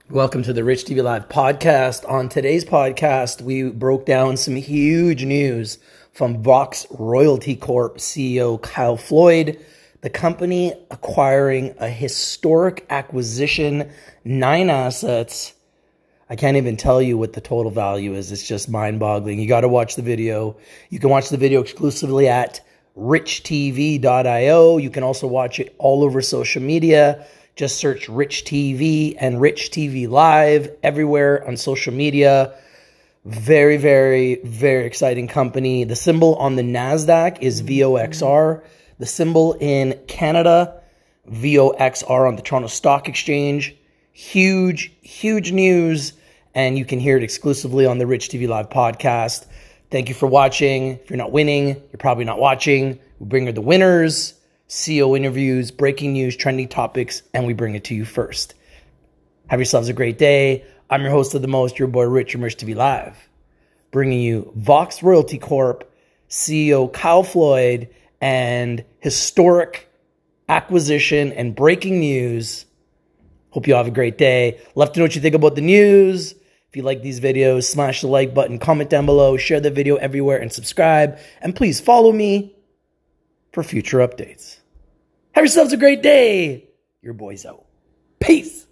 Welcome to the Rich TV Live podcast. On today's podcast, we broke down some huge news from Vox Royalty Corp CEO Kyle Floyd, the company acquiring a historic acquisition, 9 assets. I can't even tell you what the total value is. It's just mind-boggling. You got to watch the video. You can watch the video exclusively at richtv.io. You can also watch it all over social media. Just search Rich TV and Rich TV Live everywhere on social media. Very, very, very exciting company. The symbol on the NASDAQ is VOXR. The symbol in Canada, VOXR on the Toronto Stock Exchange. Huge, huge news. And you can hear it exclusively on the Rich TV Live podcast. Thank you for watching. If you're not winning, you're probably not watching. We bring you the winners, CEO interviews, breaking news, trending topics, and we bring it to you first. Have yourselves a great day. I'm your host of the most, your boy Rich from Rich TV Live, bringing you Vox Royalty Corp, CEO Kyle Floyd, and historic acquisition and breaking news. Hope you all have a great day. Love to know what you think about the news. If you like these videos, smash the like button, comment down below, share the video everywhere, and subscribe. And please follow me for future updates. Have yourselves a great day. Your boy's out. Peace.